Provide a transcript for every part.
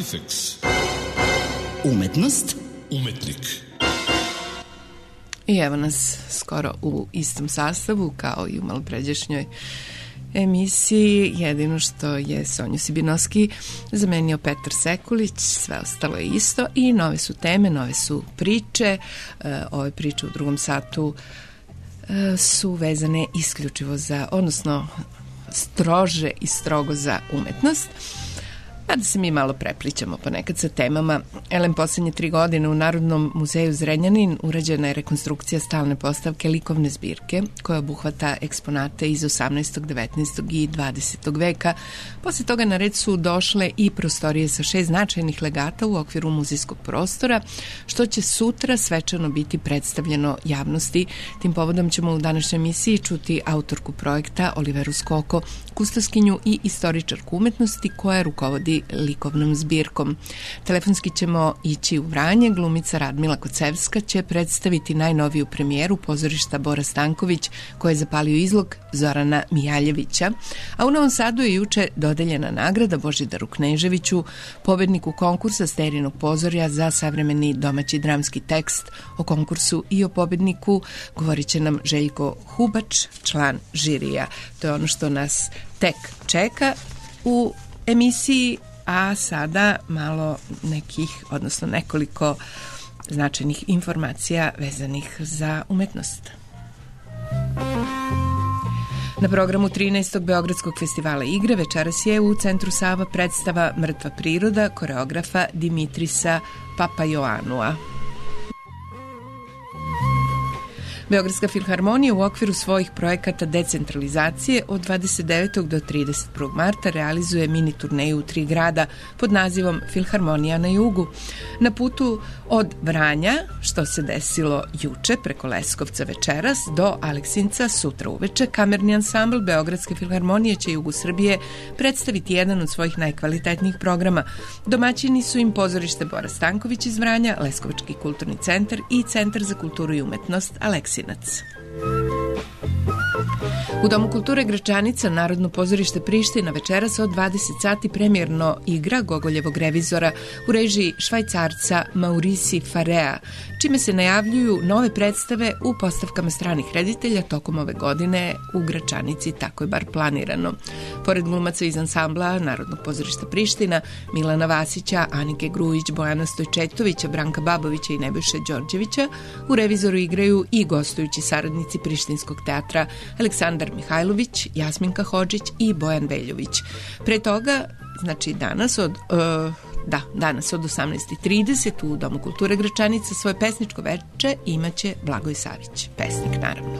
Artifex. Umetnost. Umetnik. I evo nas skoro u istom sastavu kao i u malopređašnjoj emisiji. Jedino što je Sonju Sibinovski zamenio Petar Sekulić, sve ostalo je isto i nove su teme, nove su priče. Ove priče u drugom satu su vezane isključivo za, odnosno strože i strogo za umetnost. A da se mi malo preplićamo ponekad sa temama. Elem, poslednje 3 godine u Narodnom muzeju Zrenjanin urađena je rekonstrukcija stalne postavke likovne zbirke koja obuhvata eksponate iz 18., 19. i 20. veka. Posle toga na red su došle i prostorije sa 6 značajnih legata u okviru muzejskog prostora, što će sutra svečano biti predstavljeno javnosti. Tim povodom ćemo u današnjoj emisiji čuti autorku projekta Oliveru Skoko, kustoskinju i istoričarku umetnosti koja rukovodi likovnom zbirkom. Telefonski ćemo ići u Vranje. Glumica Radmila Kocevska će predstaviti najnoviju premijeru pozorišta Bora Stanković koji je zapalio izlog Zorana Mijaljevića. A u Novom Sadu je juče dodeljena nagrada Božidaru Kneževiću, pobedniku konkursa Sterinog pozorja za savremeni domaći dramski tekst. O konkursu i o pobedniku govorit će nam Željko Hubač, član žirija. To je ono što nas tek čeka u emisiji, a sada malo nekoliko značajnih informacija vezanih za umetnost. Na programu 13. Beogradskog festivala igre večeras je u Centru Sava predstava Mrtva priroda koreografa Dimitrisa Papajoanua. Beogradska filharmonija u okviru svojih projekata decentralizacije od 29. do 31. marta realizuje mini turneju u 3 grada pod nazivom Filharmonija na jugu. Na putu od Vranja, što se desilo juče preko Leskovca večeras, do Aleksinca sutra uveče, kamerni ansambl Beogradske filharmonije će jugu Srbije predstaviti jedan od svojih najkvalitetnijih programa. Domaćini su im pozorište Bora Stanković iz Vranja, Leskovački kulturni centar i Centar za kulturu i umetnost Aleksinac. U Domu kulture Gračanica Narodno pozorište Priština večeras od 20 sati premijerno igra Gogoljevog revizora u režiji Švajcarca Maurici Farea, čime se najavljuju nove predstave u postavkama stranih reditelja tokom ove godine u Gračanici, tako je bar planirano. Pored glumaca iz ansambla Narodnog pozorišta Priština, Milana Vasića, Anike Grujić, Bojana Stojčetovića, Branka Babovića i Nebojše Đorđevića, u revizoru igraju i gostujući saradnici Prištinskog teatra Aleksandar Mihajlović, Jasminka Hodžić i Bojan Veljović. Pre toga, znači danas od 18:30 u Domu kulture Gračanica svoje pesničko veče imaće Blagoj Savić, pesnik naravno.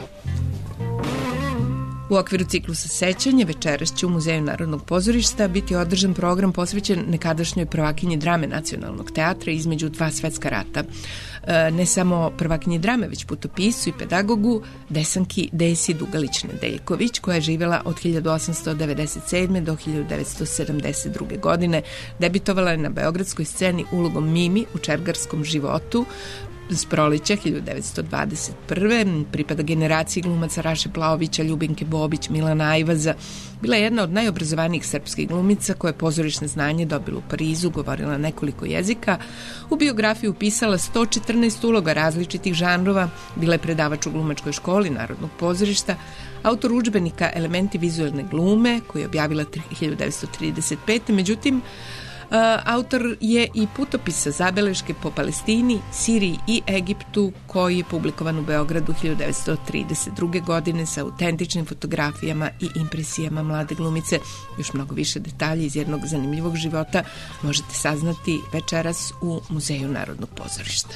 U okviru ciklusa sećanja večeras će u Muzeju Narodnog pozorišta biti održan program posvećen nekadašnjoj prvakinji drame Nacionalnog teatra između 2 svetska rata. Ne samo prvakinji drame, već putopiscu i pedagogu Desanki Desi Dugalić-Nedeljković, koja je živjela od 1897. do 1972. godine. Debitovala je na beogradskoj sceni ulogom Mimi u Čergarskom životu s proleća 1921. Pripada generaciji glumaca Raše Plaovića, Ljubinke Bobić, Milana Ajvaza. Bila je jedna od najobrazovanijih srpskih glumica koja je pozorišne znanje dobila u Parizu, govorila nekoliko jezika. U biografiju upisala 114 uloga različitih žanrova, bila je predavač u glumačkoj školi Narodnog pozorišta, autor udžbenika Elementi vizualne glume, koji je objavila 1935. Međutim, autor je i putopisa Zabeleške po Palestini, Siriji i Egiptu, koji je publikovan u Beogradu 1932. godine sa autentičnim fotografijama i impresijama mlade glumice. Još mnogo više detalja iz jednog zanimljivog života možete saznati večeras u Muzeju Narodnog pozorišta.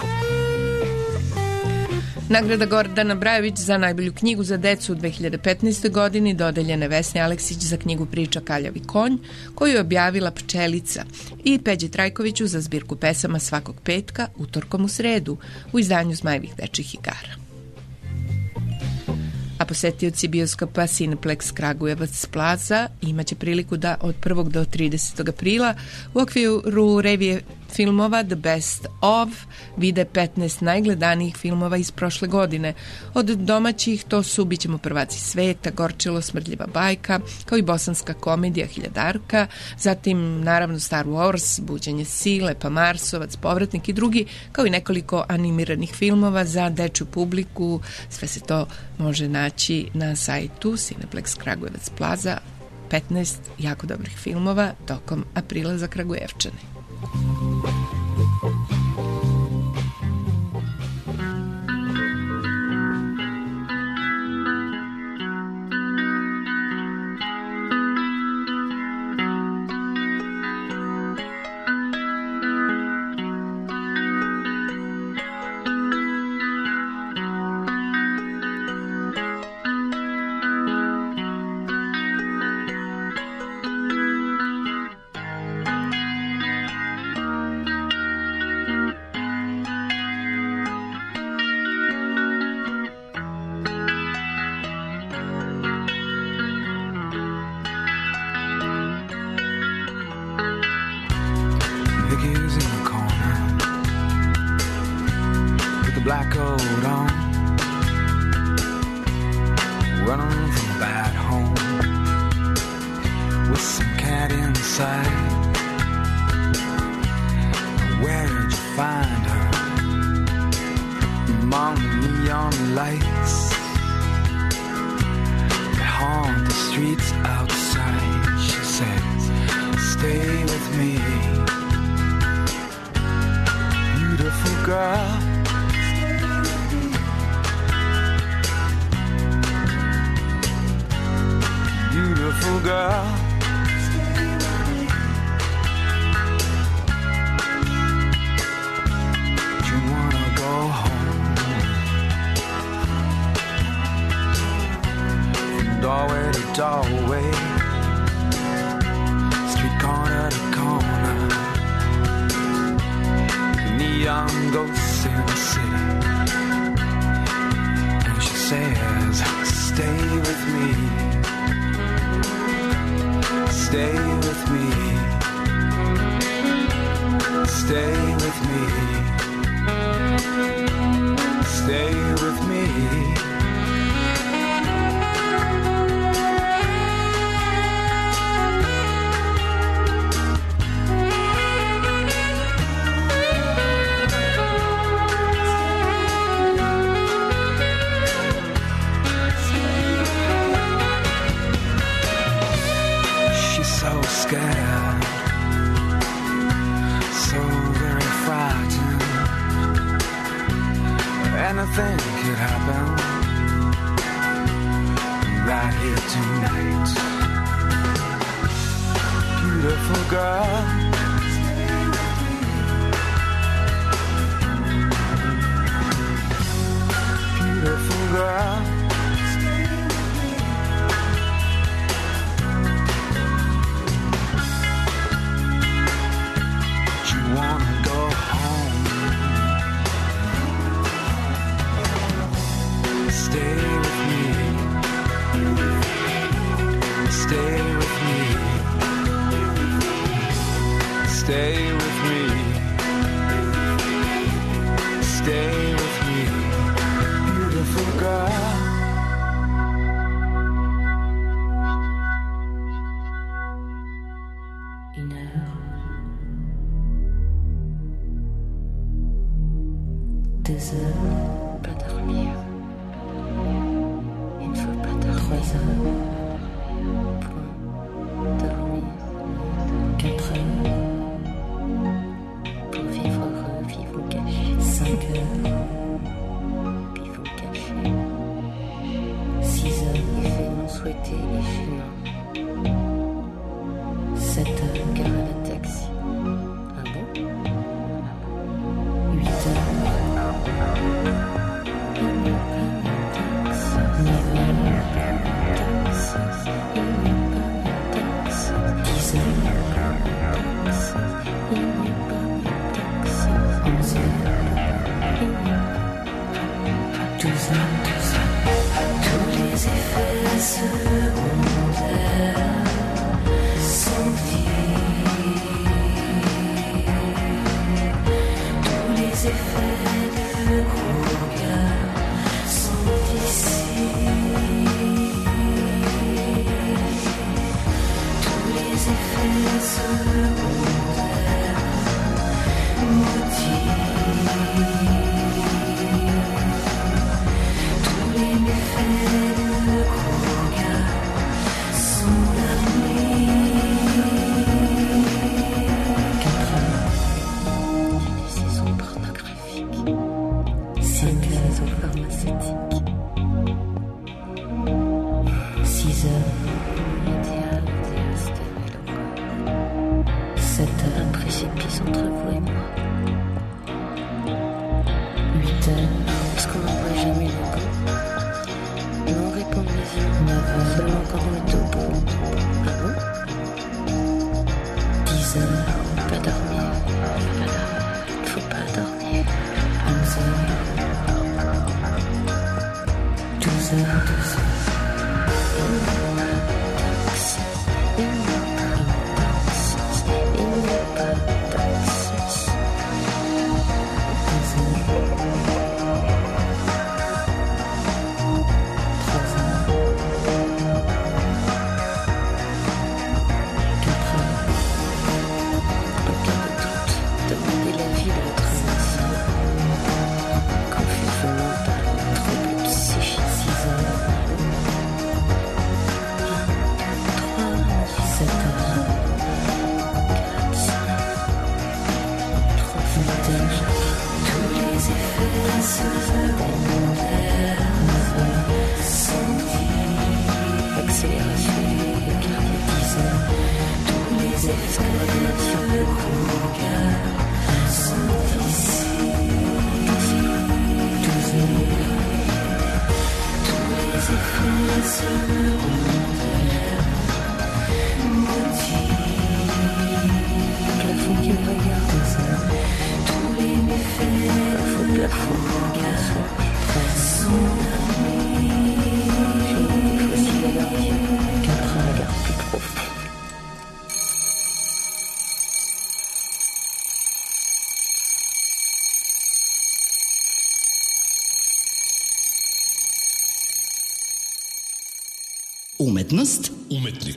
Nagrada Gordana Brajović za najbolju knjigu za decu u 2015. godini dodeljena je Vesni Aleksić za knjigu Priča Kaljavi konj, koju je objavila Pčelica, i Peđi Trajkoviću za zbirku pesama Svakog petka, utorkom u sredu u izdanju Zmajevih dečjih igara. A posetioci bioskopa Cineplex Kragujevac Plaza imaće priliku da od 1. do 30. aprila u okviru revije filmova The Best of vide 15 najgledanijih filmova iz prošle godine. Od domaćih to su Bićemo prvaci sveta, Gorčilo, Smrdljiva bajka, kao i bosanska komedija Hiljadarka, zatim naravno Star Wars, Buđenje sile, pa Marsovac, Povratnik i drugi, kao i nekoliko animiranih filmova za dečju publiku. Sve se to može naći na sajtu Cineplex Kragujevac Plaza. 15 jako dobrih filmova tokom aprila za Kragujevčane. Black coat on, running from a bad home with some cat inside. Where'd you find her? Among the neon lights that haunt the streets outside. She says, stay with me, beautiful girl. Beautiful girl, you wanna go home? From doorway to doorway, street corner to corner, neon ghosts in the city. And she says, stay with me. Stay with me, stay with me, stay with me. Scared, so very frightened. Anything could happen right here tonight. Beautiful girl, beautiful girl. Wanna go home? Stay with me, stay with me, stay with me, stay with me, beautiful girl. Une heure, 2 heures, pas dormir. Il ne faut pas dormir. 3 heures, point dormir. 4 heures, pour vivre heureux, vivre caché. 5 heures, vivre caché. 6 heures, effet non souhaité et gênant. 7 heures, gare à la taxi. Ah bon? 8 heures. heures, idéal, déastéré le corps. 7 heures, un précipice entre vous et moi. 8 heures, est-ce qu'on n'en voit jamais le bout? Non, répond les yeux. 9 heures, seulement quand on est au bout. Ah bon? 10 heures, pas dormir. Il faut pas dormir. 11 heures. 12 heures, 12 heures. Umetnost. Umetnik.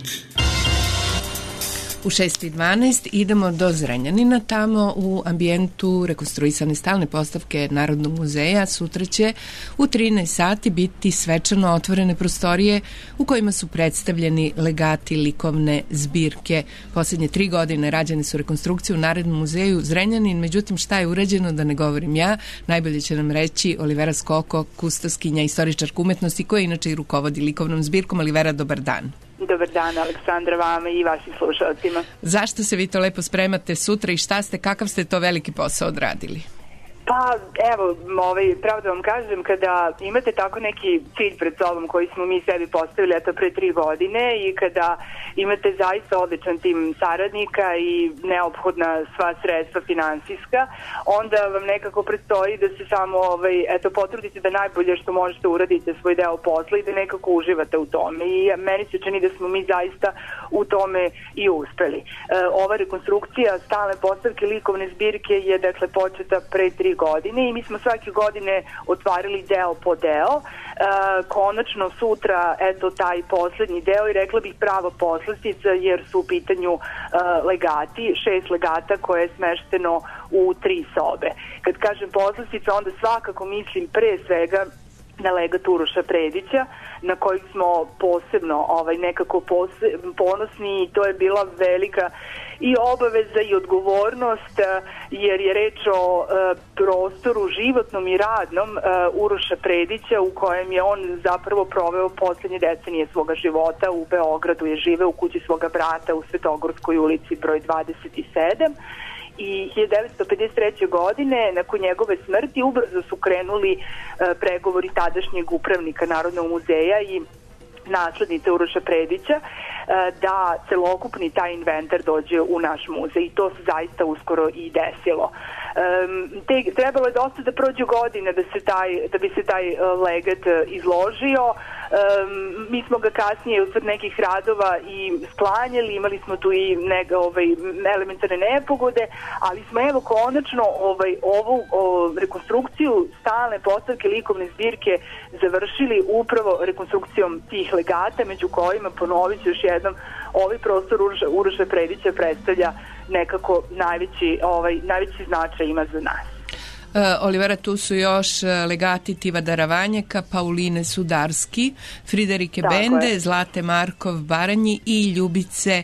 U 6:12 idemo do Zrenjanina, tamo u ambijentu rekonstruisane stalne postavke Narodnog muzeja. Sutra će u 13 sati biti svečano otvorene prostorije u kojima su predstavljeni legati likovne zbirke. Posljednje 3 godine rađene su rekonstrukcije u Narodnom muzeju Zrenjanin, međutim šta je urađeno da ne govorim ja, najbolje će nam reći Olivera Skoko, kustoskinja, istoričarka umetnosti koja inače i rukovodi likovnom zbirkom. Olivera, dobar dan. Dobar dan, Aleksandra, vama i vašim slušalcima. Zašto se vi to lepo spremate sutra i kakav ste to veliki posao odradili? Pa, evo, pravo da vam kažem, kada imate tako neki cilj pred sobom koji smo mi sebi postavili, eto, pre 3 godine i kada imate zaista odličan tim saradnika i neophodna sva sredstva finansijska, onda vam nekako predstoji da se samo, potrudite da najbolje što možete uradite svoj deo posla i da nekako uživate u tome. I meni se čini da smo mi zaista u tome i uspeli. Ova rekonstrukcija stalne postavke likovne zbirke je, dakle, početa pre 3 godine i mi smo svake godine otvarali deo po deo. Konačno sutra, eto, taj poslednji deo i rekla bih prava poslastica, jer su u pitanju legati, 6 legata koje je smešteno u 3 sobe. Kad kažem poslastica, onda svakako mislim pre svega na legat Uroša Predića, na kojeg smo posebno nekako ponosni i to je bila velika i obaveza i odgovornost, jer je reč o prostoru životnom i radnom Uroša Predića, u kojem je on zapravo proveo poslednje decenije svoga života. U Beogradu je živeo u kući svoga brata u Svetogorskoj ulici broj 27 i 1953. godine, nakon njegove smrti, ubrzo su krenuli pregovori tadašnjeg upravnika Narodnog muzeja i naslednice Uroša Predića da celokupni taj inventar dođe u naš muzej i to se zaista uskoro i desilo. Trebalo je dosta da prođe godine da bi se taj legat izložio. Mi smo ga kasnije usled nekih radova i sklanjali, imali smo tu i elementarne nepogode, ali smo evo konačno ovu rekonstrukciju stalne postavke likovne zbirke završili upravo rekonstrukcijom tih legata, među kojima, ponovit ću još jednom, ovaj prostor Uroša Predića predstavlja nekako najveći značaj ima za nas. Olivera, tu su još legati Tivadara Vanjaka, Pauline Sudarski, Friderike Bende, Zlate Markov Baranji i Ljubice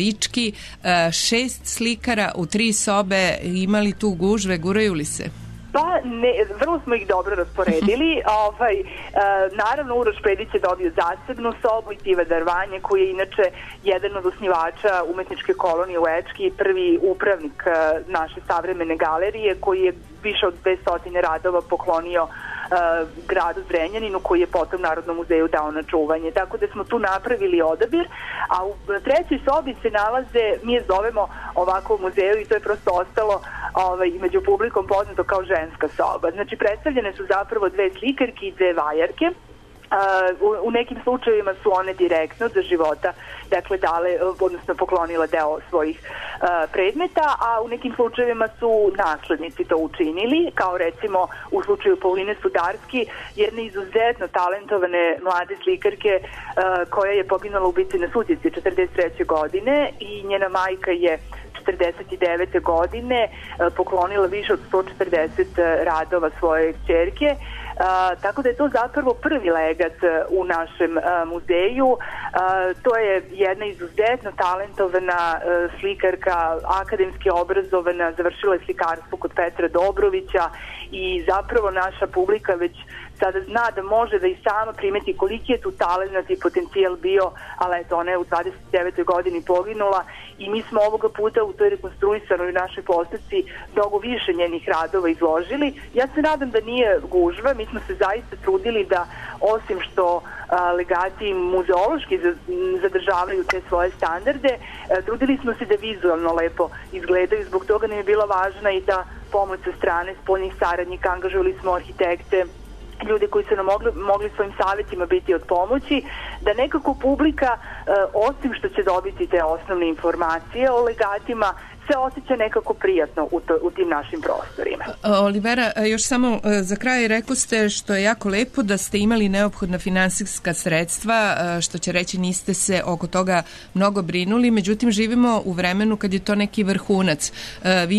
Tapavički. 6 slikara u 3 sobe. Imali tu gužve, guraju li se? Pa vrlo smo ih dobro rasporedili. Naravno, Uroš Pedić je dobio zasebnu sobu i Tiva Darvanje, koji je inače jedan od osnivača umetničke kolonije u Ečki i prvi upravnik naše savremene galerije, koji je više od 200 radova poklonio gradu Zrenjaninu, koji je potom Narodnom muzeju dao na čuvanje. Tako da smo tu napravili odabir, a u trećoj sobi se nalaze, mi je zovemo ovako u muzeju i to je prosto ostalo među publikom poznato kao ženska soba. Znači, predstavljene su zapravo dve slikarke i dve vajarke. U nekim slučajevima su one direktno za života, dakle dale, odnosno poklonila deo svojih predmeta, a u nekim slučajevima su naslednici to učinili, kao recimo u slučaju Pauline Sudarski, jedne izuzetno talentovane mlade slikarke koja je poginula u bici na Sutjeski 43. godine i njena majka je 49. godine poklonila više od 140 radova svoje kćerke. Tako da je to zapravo prvi legat u našem muzeju. To je jedna izuzetno talentovana slikarka, akademski obrazovana, završila je slikarstvo kod Petra Dobrovića i zapravo naša publika već sada zna da može da i sama primeti koliki je tu talent i potencijal bio, ali eto, ona je u 29. godini poginula i mi smo ovoga puta u toj rekonstruisanoj našoj postavci mnogo više njenih radova izložili. Ja se nadam da nije gužva, mi smo se zaista trudili da, osim što legati muzeološki zadržavaju te svoje standarde, trudili smo se da vizualno lepo izgledaju, zbog toga nam je bila važna i ta pomoć sa strane spoljnih saradnika, angažovali smo arhitekte, ljude koji su nam mogli svojim savjetima biti od pomoći, da nekako publika, osim što će dobiti te osnovne informacije o legatima, se osjeća nekako prijatno u tim našim prostorima. Olivera, još samo za kraj rekao ste, što je jako lepo, da ste imali neophodna finansijska sredstva, što će reći niste se oko toga mnogo brinuli, međutim živimo u vremenu kad je to neki vrhunac. Vi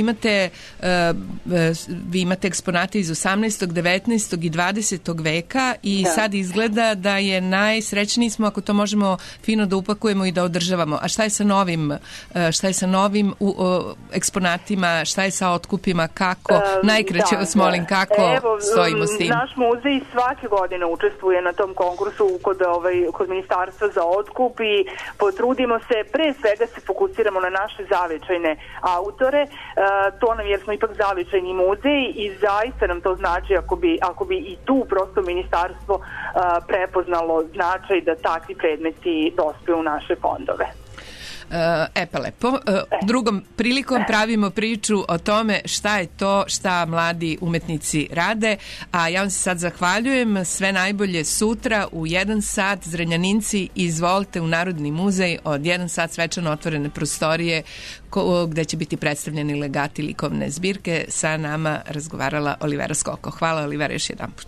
imate eksponate iz 18., 19. i 20. veka i sad izgleda da je najsrećniji smo ako to možemo fino da upakujemo i da održavamo. A šta je sa novim eksponatima, šta je sa otkupima, kako, najkraće vas molim, kako stojimo s tim? Naš muzej svake godine učestvuje na tom konkursu kod Ministarstva za otkup i potrudimo se, pre svega se fokusiramo na naše zavičajne autore, to nam jer smo ipak zavičajni muzej i zaista nam to znači ako bi i tu prosto ministarstvo prepoznalo značaj da takvi predmeti dospiju u naše fondove. Pa lepo. Drugom prilikom pravimo priču o tome šta je to šta mladi umetnici rade, a ja vam se sad zahvaljujem. Sve najbolje sutra u 1 sat. Zrenjaninci, izvolite u Narodni muzej od 1 sat, svečano otvorene prostorije gde će biti predstavljeni legati likovne zbirke. Sa nama razgovarala Olivera Skoko. Hvala, Olivera, još jedan put.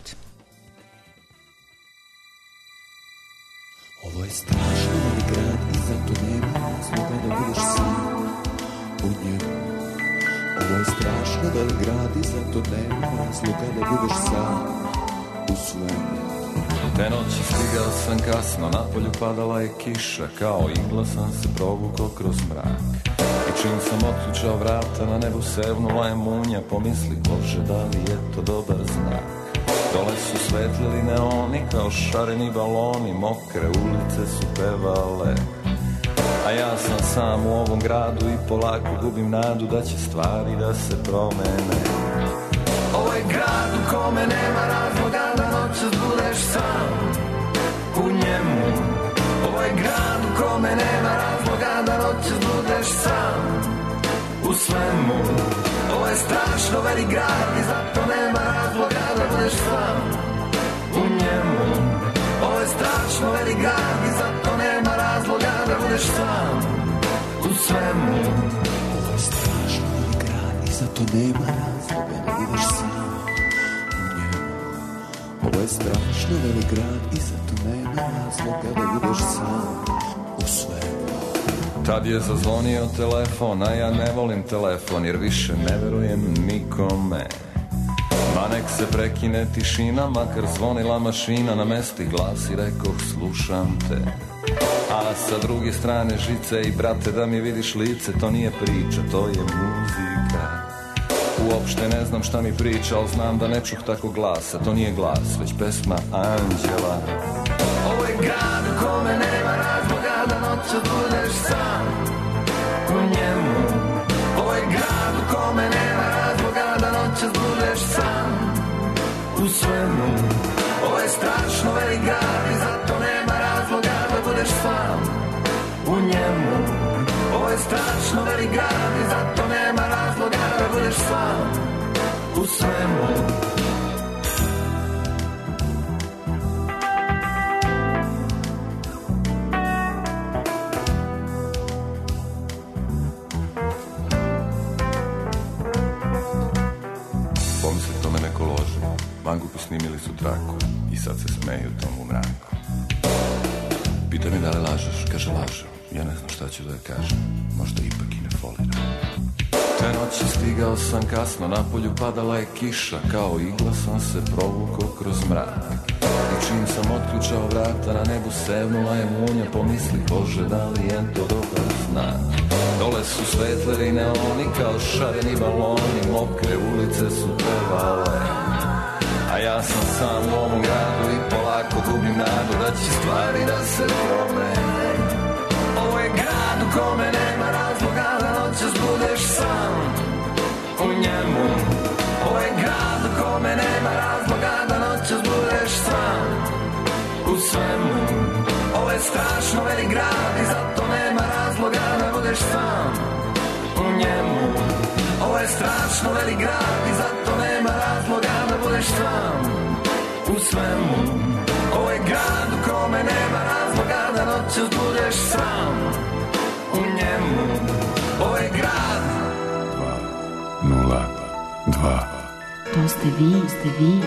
Ovo je strašno grad i zato nema razloga da budeš sam u njemu. Ovo je strašno velik grad i zato nema razloga da budeš sam u svemu. Te noći stigao sam kasno, napolju padala je kiša, kao igla sam se provukao kroz mrak. I čim sam otključao vrata, na nebu sevnula je munja, pomisli, Bože, da li je to dobar znak. Dole su svetlili neoni kao šareni baloni, mokre ulice su pevale. A ja sam sam u ovom gradu i polako gubim nadu da će stvari da se promene. Ovo je grad u kome nema razloga da noćas budeš sam u njemu. Ovo je grad u kome nema razloga da noćas budeš sam u svemu. Ovo je strašno velik grad i zato nema razloga da budeš sam u njemu. Ovo je strašno velik grad i zato nema razloga da budeš sam u svemu. Ovo je strašno velik grad i zato nema razloga da budeš sam u njemu. Ovo je strašno velik grad i zato nema razloga da budeš sam u svemu. Tad je zazvonio telefon, a ja ne volim telefon jer više ne verujem nikome. Ma nek se prekine tišina, makar zvonila mašina, na mesti glas i rekoh slušam te. A sa druge strane žice i brate da mi vidiš lice, to nije priča, to je muzika. Uopšte ne znam šta mi priča, al znam da ne čuh tako glasa. To nije glas, već pesma anđela. Ovo je grad u kome nema razloga da noćas budeš sam u njemu. Ovo je grad u kome nema razloga da noćas budeš sam u svemu. Ovo je strašno velik grad i zato nema razloga da budeš sam u njemu. Ovo je strašno velik grad i zato nema razloga da budeš sam u svemu. Pomisli tome neko lože, mangupi snimili su traku i sad se smeju tomu mraku. Pita mi da li lažeš, kaže lažem. Ja ne znam šta ću da je kažem, možda ipak i ne foliram. Te noći stigao sam kasno, napolju padala je kiša, kao igla sam se provukao kroz mrak. I čim sam otključao vrata, na nebu sevnula je munja, pomisli Bože da li je to dobar znak. Dole su svetle i neoni kao šareni baloni, mokre ulice su pevale. A ja sam sam u ovom gradu i polako gubim nadu da će stvari da se promene. Ovo je grad u kome nema razloga da noćas budeš sam u njemu. Ovo je grad u kome nema razloga da noćas budeš sam u svemu. Ovo je strašno velik grad i zato nema razloga da budeš sam u njemu. Ovo je strašno velik grad i zato nema razloga da budeš sam u svemu. Ovo je grad u kome nema razloga da noćas budeš sam u njemu. Ovo je grad 202. To ste vi.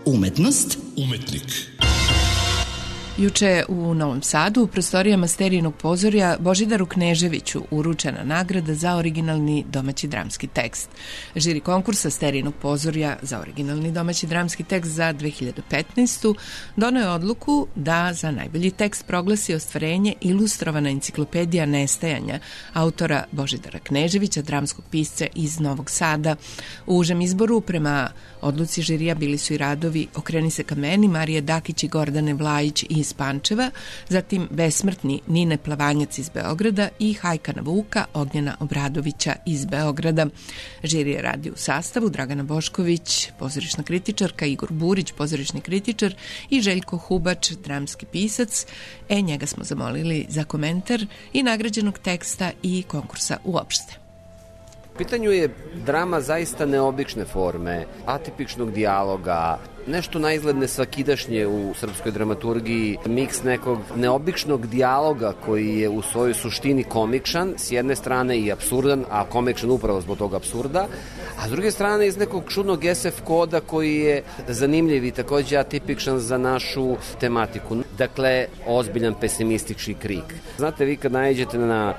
Umetnost. Umetnik. Juče u Novom Sadu u prostorijama Sterijinog pozorja Božidaru Kneževiću uručena nagrada za originalni domaći dramski tekst. Žiri konkursa Sterijinog pozorja za originalni domaći dramski tekst za 2015. doneo je odluku da za najbolji tekst proglasi ostvarenje ilustrovana enciklopedija nestajanja autora Božidara Kneževića, dramskog pisca iz Novog Sada. U užem izboru prema odluci žirija bili su i radovi Okreni se ka meni Marije Dakić i Gordane Vlajić iz Pančeva, zatim Besmrtni Nine Plavanjac iz Beograda i Hajka na Vuka Ognjena Obradovića iz Beograda. Žiri je radi u sastavu Dragana Bošković, pozorišna kritičarka, Igor Burić, pozorišni kritičar i Željko Hubač, dramski pisac. Njega smo zamolili za komentar i nagrađenog teksta i konkursa uopšte. U pitanju je drama zaista neobične forme, atipičnog dijaloga, nešto naizgled nesvakidašnje u srpskoj dramaturgiji, miks nekog neobičnog dijaloga koji je u svojoj suštini komičan, s jedne strane i apsurdan, a komičan upravo zbog tog apsurda, a s druge strane iz nekog čudnog SF koda koji je zanimljiv i takođe atipičan za našu tematiku. Dakle, ozbiljan pesimistički krik. Znate, vi kad naiđete na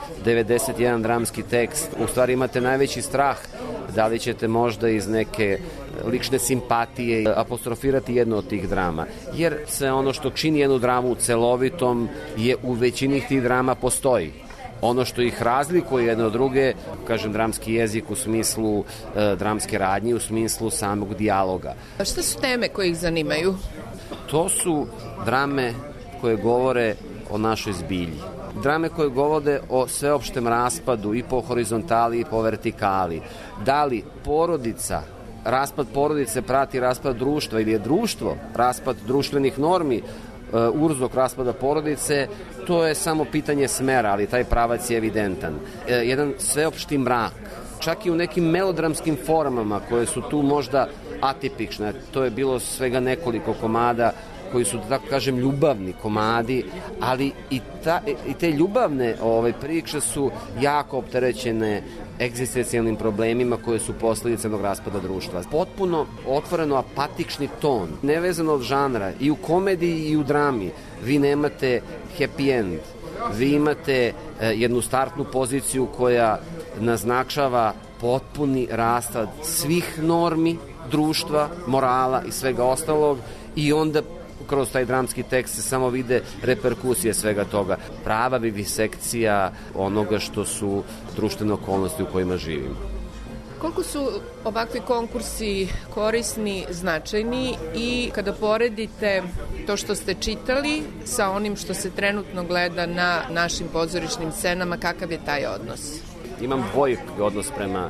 91 dramski tekst, u stvari imate najveći strah da li ćete možda iz neke lične simpatije apostrofirati jednu od tih drama. Jer se ono što čini jednu dramu celovitom je u većini tih drama postoji. Ono što ih razlikuje jedno od druge, kažem, dramski jezik u smislu dramske radnje, u smislu samog dijaloga. A šta su teme koje ih zanimaju? To su drame koje govore o našoj zbilji. Drame koje govore o sveopštem raspadu i po horizontali i po vertikali. Da li porodica, raspad porodice prati raspad društva ili je društvo raspad društvenih normi, uzrok raspada porodice, to je samo pitanje smera, ali taj pravac je evidentan. Jedan sveopšti mrak, čak i u nekim melodramskim formama koje su tu možda atipične, to je bilo svega nekoliko komada koji su, da tako kažem, ljubavni komadi, ali i te ljubavne priče su jako opterećene egzistencijalnim problemima koje su posledice jednog raspada društva. Potpuno otvoreno apatični ton, nevezano od žanra, i u komediji i u drami. Vi nemate happy end, vi imate jednu startnu poziciju koja naznačava potpuni raspad svih normi društva, morala i svega ostalog, i onda kroz taj dramski tekst se samo vide reperkusije svega toga. Prava vivisekcija onoga što su društvene okolnosti u kojima živimo. Koliko su ovakvi konkursi korisni, značajni, i kada poredite to što ste čitali sa onim što se trenutno gleda na našim pozorišnim scenama, kakav je taj odnos? Imam dvojak odnos prema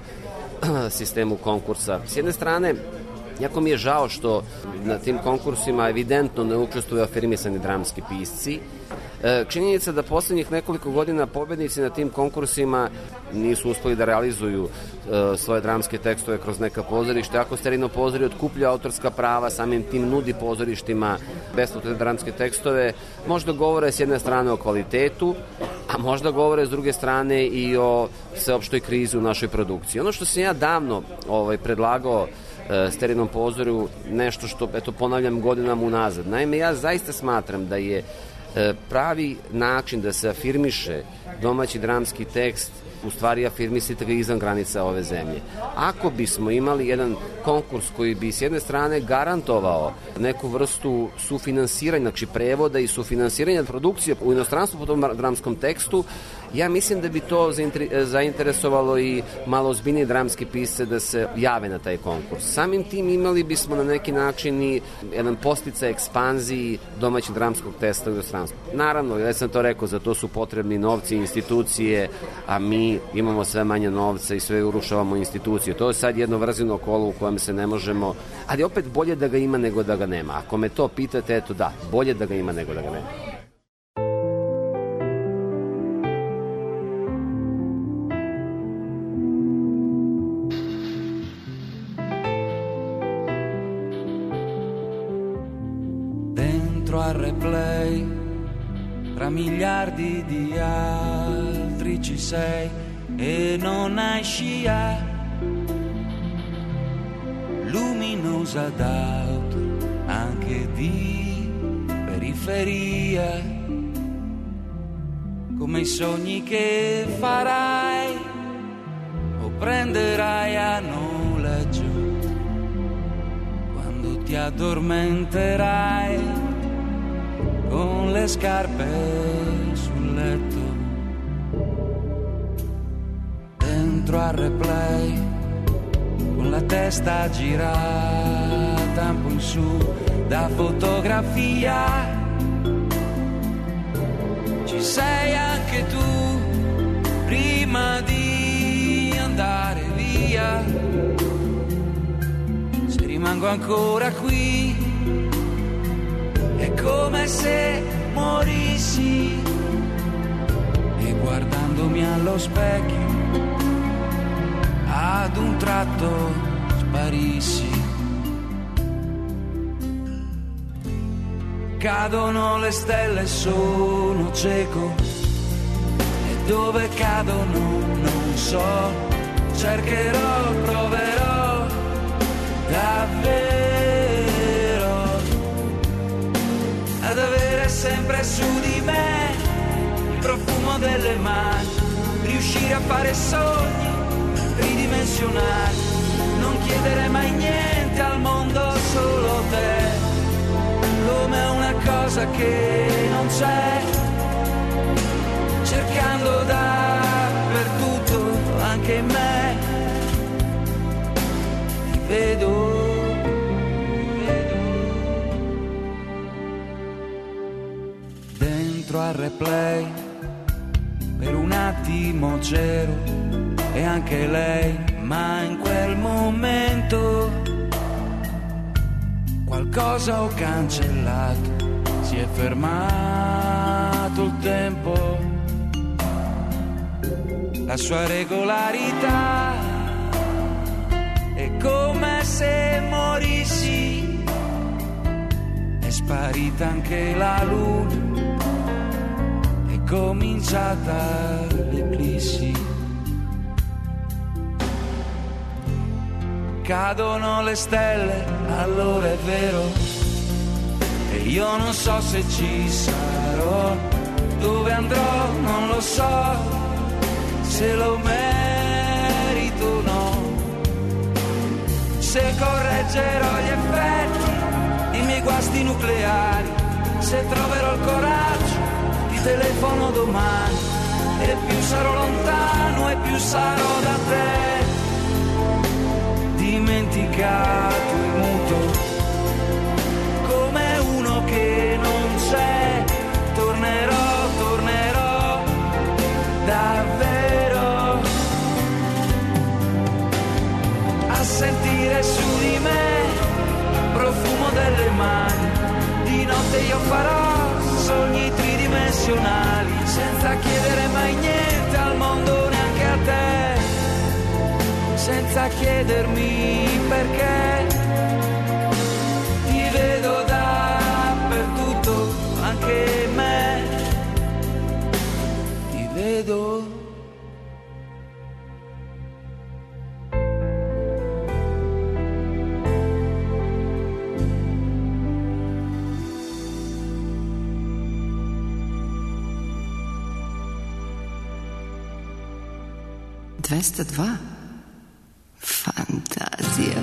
sistemu konkursa. S jedne strane, jako mi je žao što na tim konkursima evidentno ne učestvuju afirmisani dramski pisci. Činjenica da poslednjih nekoliko godina pobednici na tim konkursima nisu uspeli da realizuju svoje dramske tekstove kroz neka pozorišta. Ako Sterijino pozorje otkuplja autorska prava, samim tim nudi pozorištima besplatne dramske tekstove, možda govore s jedne strane o kvalitetu, a možda govore s druge strane i o sveopštoj krizi u našoj produkciji. Ono što sam ja davno predlagao Sterijinom pozorju, nešto što, ponavljam godinama unazad. Naime, ja zaista smatram da je pravi način da se afirmiše domaći dramski tekst u stvari afirmisite ga izvan granica ove zemlje. Ako bismo imali jedan konkurs koji bi s jedne strane garantovao neku vrstu sufinansiranja, znači prevoda i sufinansiranja produkcije u inostranstvu po tom dramskom tekstu, ja mislim da bi to zainteresovalo i malo ozbiljnije dramski pisce da se jave na taj konkurs. Samim tim imali bismo na neki način i jedan posticaj ekspanziji domaćeg dramskog teksta u inostranstvu. Naravno, ja sam to rekao, za to su potrebni novci i institucije, a mi imamo sve manje novca i sve urušavamo institucije. To je sad jedno vrzino kolo u kojem se ne možemo, ali opet bolje da ga ima nego da ga nema. Ako me to pitate, eto da, bolje da ga ima nego da ga nema. Al replay, tra miliardi di altri ci sei e non hai scia, luminosa d'auto anche di periferia, come i sogni che farai o prenderai a noleggio quando ti addormenterai con le scarpe sul letto. Dentro al replay, con la testa girata un po' in su da fotografia, ci sei anche tu prima di andare via. Se rimango ancora qui è come se morissi e guardandomi allo specchio ad un tratto sparissi. Cadono le stelle, sono cieco e dove cadono non so, cercherò, proverò davvero ad avere sempre su di me il profumo delle mani, riuscire a fare sogni tridimensionali, non chiedere mai niente al mondo, solo te, come una cosa che non c'è, cercando dappertutto, anche in me, ti vedo. Dentro al replay, per un attimo c'ero e anche lei, ma in quel momento qualcosa ho cancellato, si è fermato il tempo, la sua regolarità è come se morissi, è sparita anche la luna, è cominciata l'eclissi. Cadono le stelle, allora è vero, e io non so se ci sarò, dove andrò non lo so, se lo merito o no, se correggerò gli effetti dei miei guasti nucleari, se troverò il coraggio ti telefono domani, e più sarò lontano e più sarò da te, dimenticato e muto, come uno che non c'è, tornerò davvero a sentire su di me profumo delle mani, di notte io farò sogni tridimensionali, senza chiedere mai niente al mondo, neanche a te, senza chiedermi perché, ti vedo dappertutto, anche me, ti vedo. Dvesta Fantazija.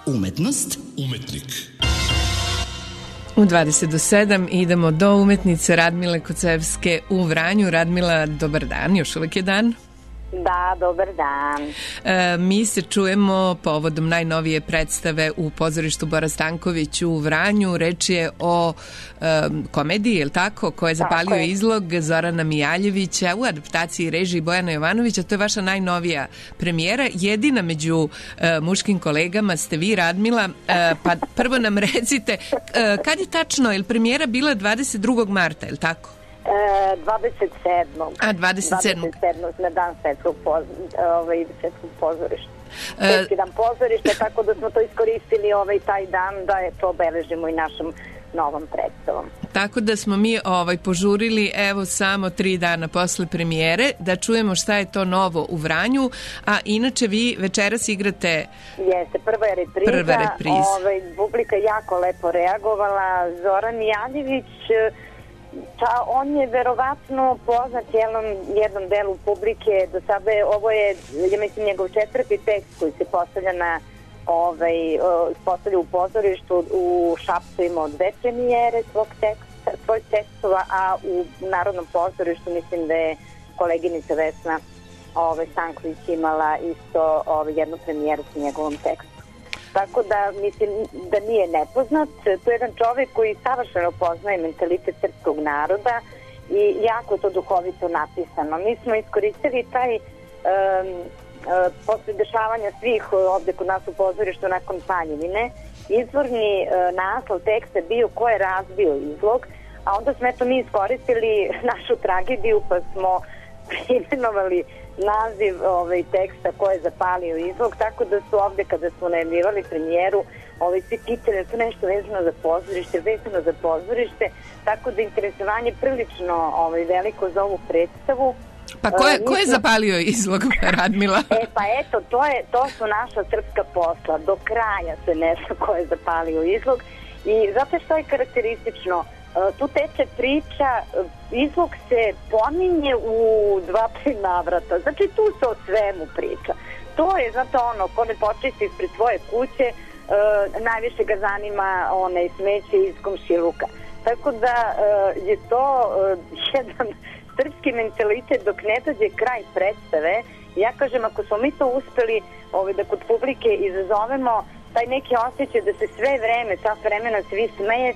Umetnost. Umetnik. U 20 do 7 idemo do umetnice Radmile Kocevske u Vranju. Radmila, dobar dan, još uvijek je dan. Da, dobar dan. Mi se čujemo povodom najnovije predstave u pozorištu Bora Stanković u Vranju. Reč je o komediji, je li tako, koja je zapalio izlog Zorana Mijaljevića u adaptaciji režiji Bojana Jovanovića. To je vaša najnovija premijera. Jedina među muškim kolegama ste vi, Radmila. Pa prvo nam recite, kad je tačno, je li premijera bila 22. marta, je li tako? 27. A, 27. na dan svetskog pozorišta. Svetski dan pozorišta, tako da smo to iskoristili taj dan da je to obeležimo i našom novom predstavom. Tako da smo mi požurili evo samo 3 dana posle premijere da čujemo šta je to novo u Vranju, a inače vi večeras igrate... Jeste, prva je repriza. Publika jako lepo reagovala. Zoran Mijaljević, on je verovatno poznat jednom delu publike. Do sada ovo je, ja mislim, njegov 4. tekst koji se postavlja u pozorištu. U Šapcu imao 2 premijere svojih tekstova, a u Narodnom pozorištu mislim da je koleginica Vesna Stanković imala isto jednu premijeru sa njegovom tekstu. Tako da mislim da nije nepoznat. To je jedan čovjek koji savršeno poznaje mentalitet srpskog naroda i jako je to duhovito napisano. Mi smo iskoristili taj posle dešavanja svih ovde kod nas u pozorištu nakon Paljevine, izvorni naslov teksta bio Ko je razbio izlog, a onda smo mi iskoristili našu tragediju pa smo preimenovali naziv teksta Ko je zapalio izlog, tako da su ovde kada smo najavljivali premijeru svi pitali to nešto vezano za pozorište, tako da interesovanje prilično veliko za ovu predstavu. Pa ko je zapalio izlog, Radmila? Pa eto, to su naša srpska posla. Do kraja se ne zna ko je zapalio izlog i zato što je karakteristično, tu teče priča, izlog se pominje u 2-3 navrata. Znači tu se o svemu priča. To je zato ko ne počisti ispred svoje kuće, najviše ga zanima smeće iz komšiluka. Tako da je to jedan srpski mentalitet dok ne dođe kraj predstave. Ja kažem, ako smo mi to uspeli da kod publike izazovemo taj neki osjećaj da se sve vreme, sat vremena svi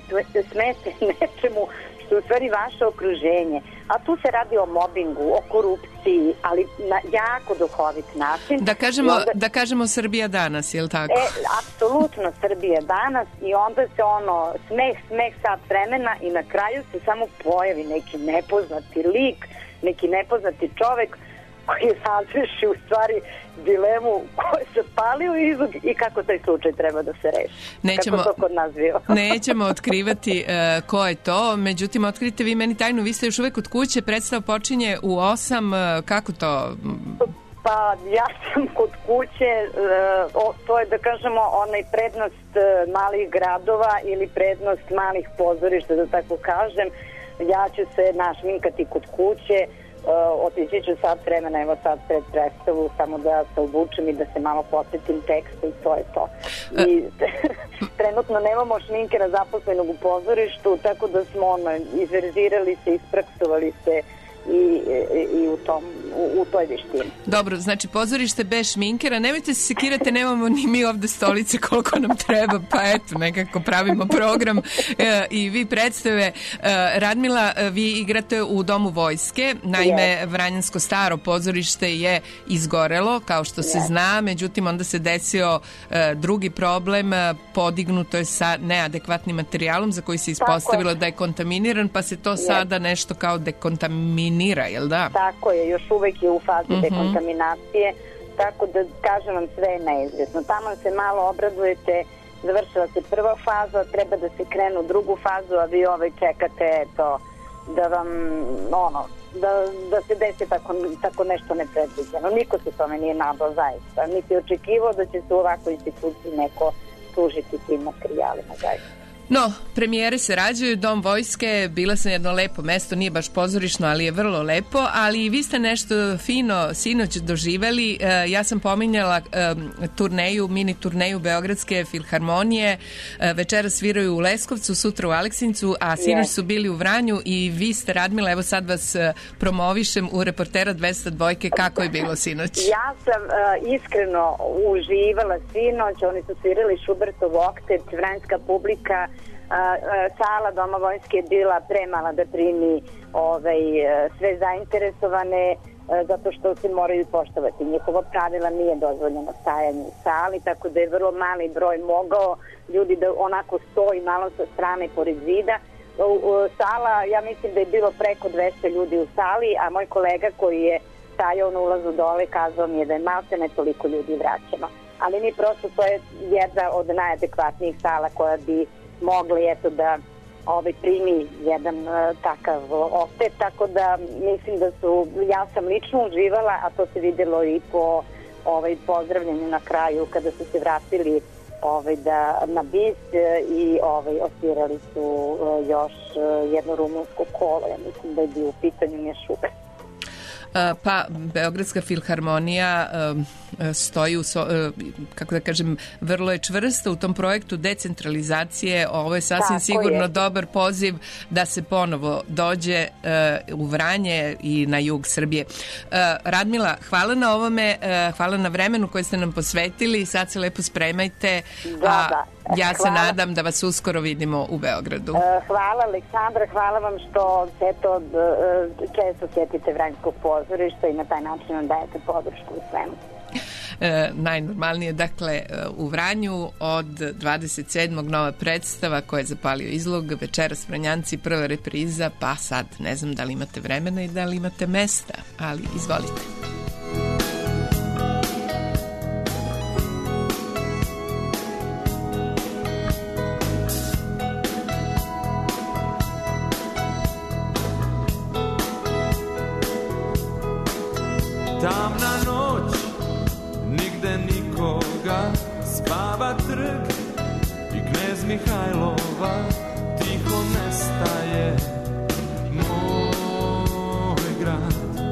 smete nečemu što je u stvari vaše okruženje. A tu se radi o mobingu, o korupciji, ali na jako duhovit način. Da kažemo Srbija danas, je li tako? Apsolutno Srbija danas i onda se smeh sat vremena i na kraju se samo pojavi neki nepoznati lik, neki nepoznati čovek koji razreši u stvari dilemu ko je zapalio izlog i kako taj slučaj treba da se reši. Kako to kod nas bio. Nećemo otkrivati ko je to, međutim otkrite vi meni tajnu, vi ste još uvek kod kuće, predstava počinje u 8, kako to? Pa ja sam kod kuće, to je da kažemo prednost malih gradova ili prednost malih pozorišta, da tako kažem. Ja ću se našminkati kod kuće, otići ću sat vremena, evo sad pred predstavu, samo da se obučem i da se malo posjetim tekstu i to je to. I trenutno nemamo šminkera zaposlenog u pozorištu, tako da smo izverzirali se, ispraksovali se i u toj veštini. Dobro, znači pozorište bez šminkera, nemojte se sekirate, nemamo ni mi ovde stolice koliko nam treba, pa eto, nekako pravimo program i vi predstave. Radmila, vi igrate u Domu vojske, naime Vranjansko staro pozorište je izgorelo, kao što se zna, međutim onda se desio drugi problem, podignuto je sa neadekvatnim materijalom za koji se ispostavilo da je kontaminiran, pa se to sada nešto kao dekontaminira, jel da? Tako je, još uvek je u fazi dekontaminacije, tako da kažem vam sve je neizvjesno. Tamo se malo obradujete, završila se prva faza, treba da se krenu u drugu fazu, a vi čekate da vam da se desi tako nešto nepredviđeno. Niko se tome nije nadao zaista, niti očekivao da će se u ovakvoj instituciji neko služiti tim materijalima zaista. No, premijere se rađaju, Dom vojske, bila sam jedno lepo mesto, nije baš pozorišno, ali je vrlo lepo, ali vi ste nešto fino sinoć doživeli. Ja sam pominjala turneju, mini turneju Beogradske filharmonije, večera sviraju u Leskovcu, sutra u Aleksincu, a sinoć su bili u Vranju i vi ste, Radmila, evo sad vas promovišem u Reportera 202, kako je bilo sinoć? Ja sam iskreno uživala sinoć, oni su svirali Šubertov oktet, vranjska publika, sala Doma vojske je bila premala da primi sve zainteresovane, zato što se moraju poštovati njihova pravila, nije dozvoljeno stajanje u sali, tako da je vrlo mali broj mogao ljudi da onako stoji malo sa strane pored zida. Sala, ja mislim da je bilo preko 200 ljudi u sali, a moj kolega koji je stajao na ulazu dole kazao mi je da je maltene toliko ljudi vraćeno. Ali mi prosto, to je jedna od najadekvatnijih sala koja bi mogli da primi jedan takav oktet, tako da mislim da ja sam lično uživala, a to se vidjelo i po pozdravljanju na kraju kada su se vratili na bis i osvirali su još jedno rumunsko kolo, ja mislim da je bio u pitanju Šubert. Pa Beogradska filharmonija stoji kako da kažem, vrlo je čvrsta u tom projektu decentralizacije. Ovo je sasvim sigurno dobar poziv da se ponovo dođe u Vranje i na jug Srbije. Radmila, hvala na ovome, hvala na vremenu koje ste nam posvetili, sad se lepo spremajte, ja se nadam da vas uskoro vidimo u Beogradu. Hvala Aleksandra, hvala vam što često sjetite Vranjskog pozorišta i na taj način nam dajete podršku u svemu. Najnormalnije, dakle, u Vranju od 27. nova predstava koja je zapalio izlog, večeras Vranjanci, prva repriza, pa sad ne znam da li imate vremena i da li imate mesta, ali izvolite. Tamna noć, nigde nikoga, spava trg i Knez Mihajlova tiho nestaje moj grad.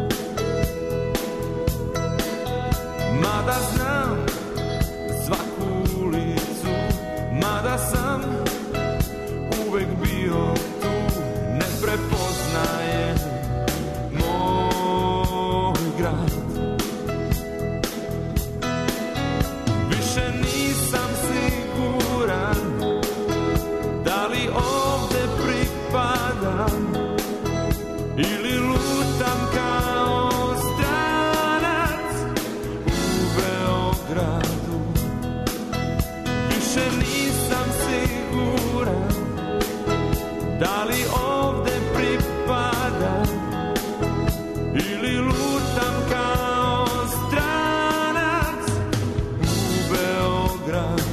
Mada znam svaku ulicu, mada sam uvek bio tu, ne prepoznajem moj grad. Nisam siguran da li ovde pripadam ili lutam kao stranac u Beogradu. Više nisam siguran da li ovde pripadam ili lutam kao stranac u Beogradu.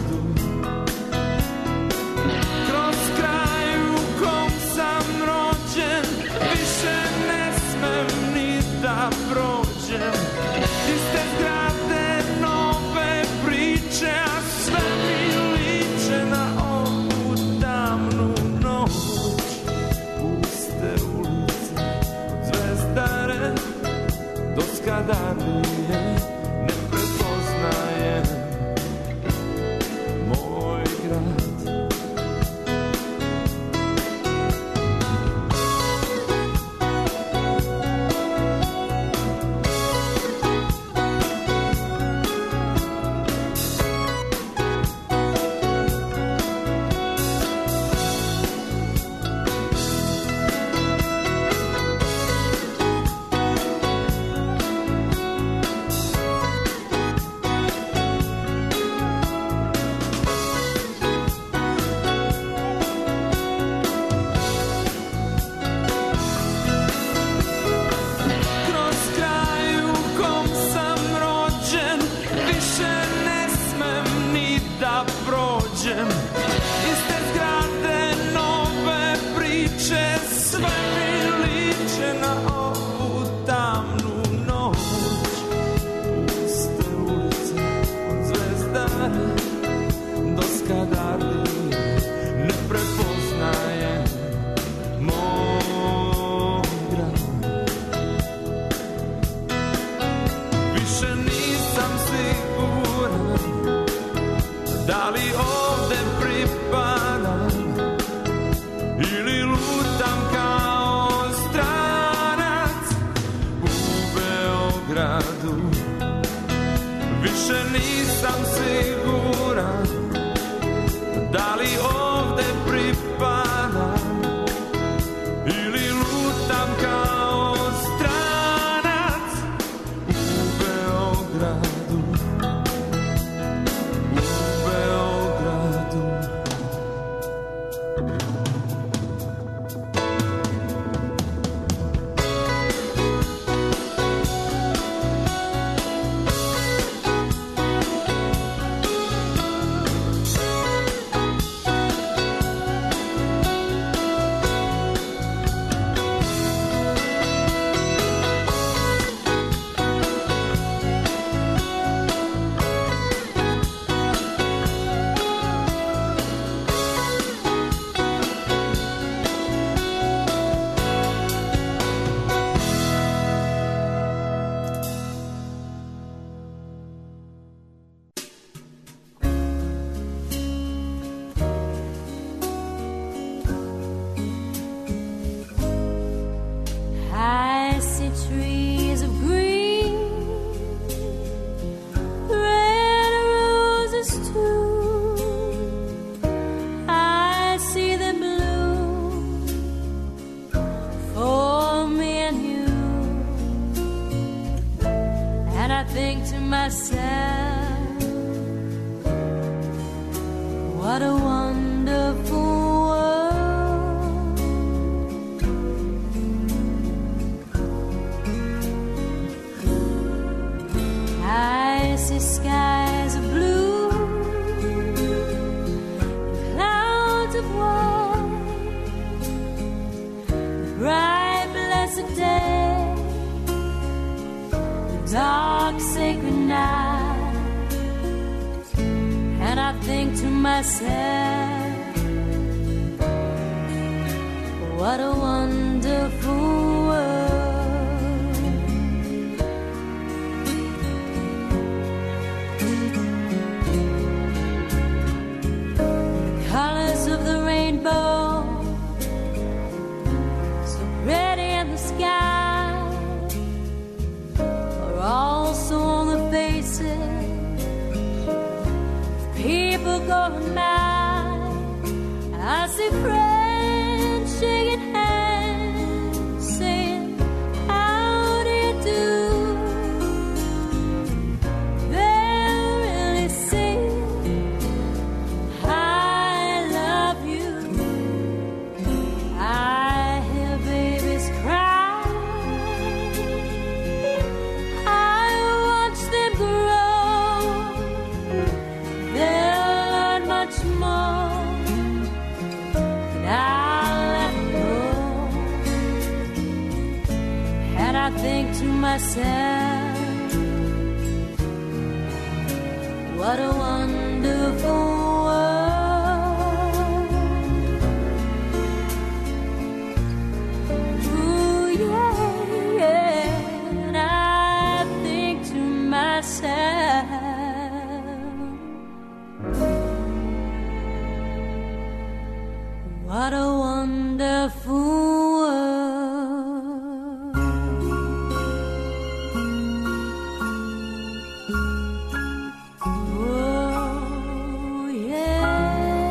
Kroz kraj u kom sam rođen više ne smem ni da prođem. Iste zgrade, nove priče, a sve mi liče na ovu tamnu noć. Puste ulice od Zvezdare do Skadarlije, ne prepoznajem moj grad. Beogradu. Više nisam siguran da li ovde pripadam ili lutam kao stranac u Beogradu, u Beogradu. What a wonderful world. I see skies of blue, clouds of white, bright blessed day, the dark sacred night, and I think to myself, what a wonderful world. The colors of the rainbow, so pretty in the sky, are also on the faces of people going by. I see friends shaking hands, saying, how do you do? They're really saying, I love you. I hear babies cry, I watch them grow. They'll learn much more than I'll ever know. And I think to myself, what a wonderful world. Ooh, yeah, yeah. And I think to myself, what a wonderful world. Oh, yeah.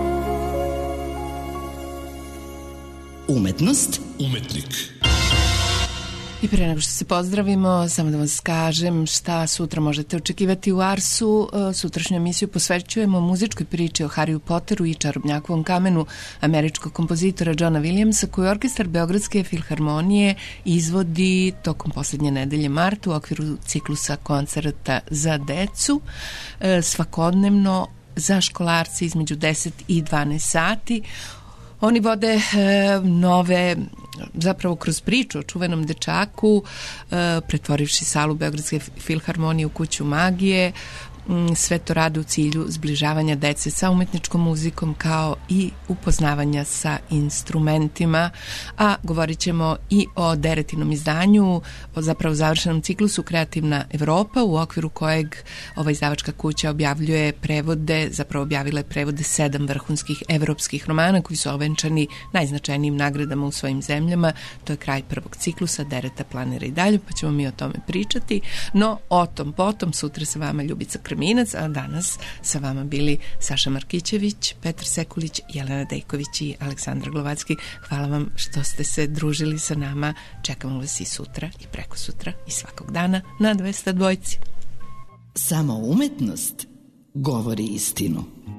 Umetnost, umetnik. I pre nego što se pozdravimo, samo da vas kažem šta sutra možete očekivati u Arsu. Sutrašnju emisiju posvećujemo muzičkoj priči o Harryu Potteru i čarobnjakovom kamenu američkog kompozitora Johna Williamsa, koju orkestar Beogradske filharmonije izvodi tokom poslednje nedelje marta u okviru ciklusa koncerta za decu, svakodnevno za školarce između 10 i 12 sati. Oni vode nove, zapravo kroz priču o čuvenom dečaku, pretvorivši salu Beogradske filharmonije u kuću magije. Sve to rade u cilju zbližavanja dece sa umetničkom muzikom kao i upoznavanja sa instrumentima. A govorit ćemo i o Deretinom izdanju, o zapravo završenom ciklusu Kreativna Evropa, u okviru kojeg ova izdavačka kuća objavljuje prevode, zapravo objavila je prevode 7 vrhunskih evropskih romana koji su ovenčani najznačajnijim nagradama u svojim zemljama. zemljama. To je kraj prvog ciklusa, Dereta planira i dalje, pa ćemo mi o tome pričati. No, o tom potom, sutra sa vama Ljubica Krminac, a danas sa vama bili Saša Markićević, Petar Sekulić, Jelena Dejković i Aleksandra Glovacki. Hvala vam što ste se družili sa nama. Čekamo vas i sutra i preko sutra i svakog dana na 202. Samo umetnost govori istinu.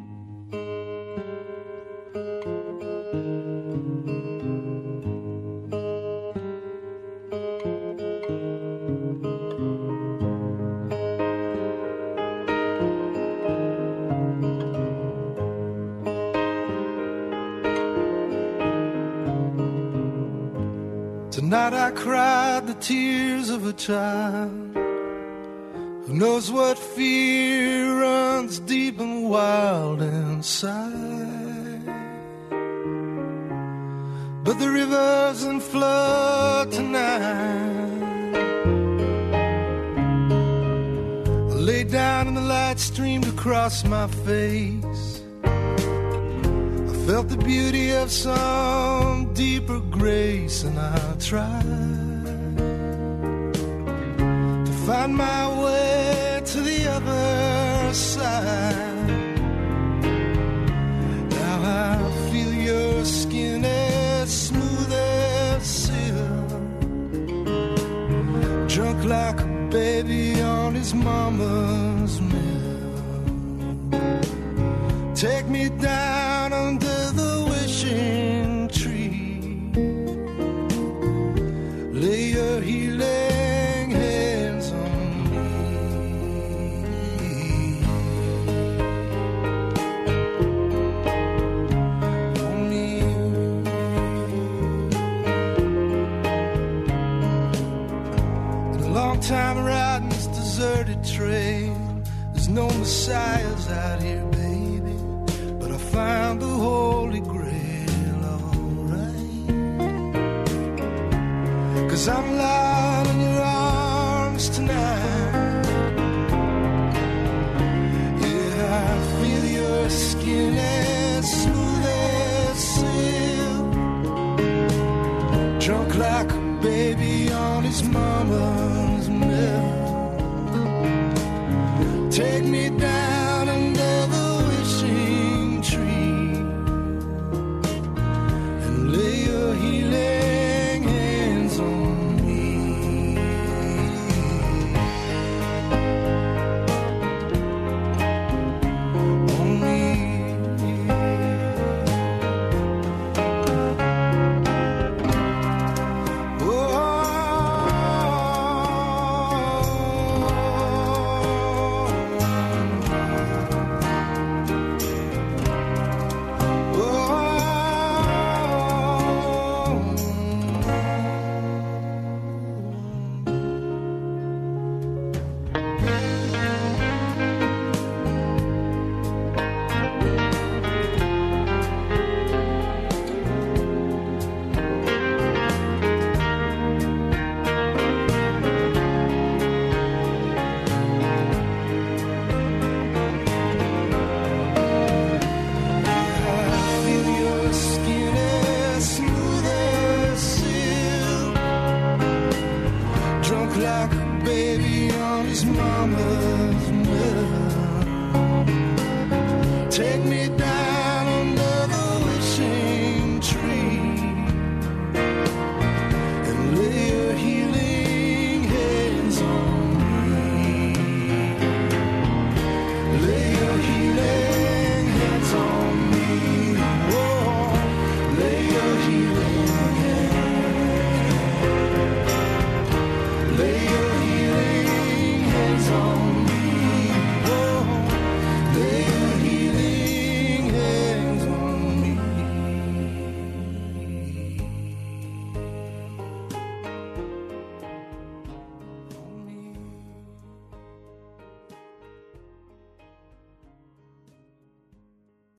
Tonight I cried the tears of a child who knows what fear runs deep and wild inside. But the rivers and flood tonight, I lay down and the light streamed across my face. Felt the beauty of some deeper grace, and I tried to find my way to the other side. Now I feel your skin as smooth as silk, drunk like a baby on his mama's milk. Take me down under the wishing tree, lay your healing hands on me. On me. In a long time riding this deserted trail, there's no messiahs out here, baby, but I found the Holy Grail, alright. 'Cause I'm lying in your arms tonight. Yeah, I feel your skin as smooth as silk, drunk like a baby on his mama's milk. Take me down under the wishing tree and lay your healing hands on me. On me. Like a baby on his mama's milk. Take me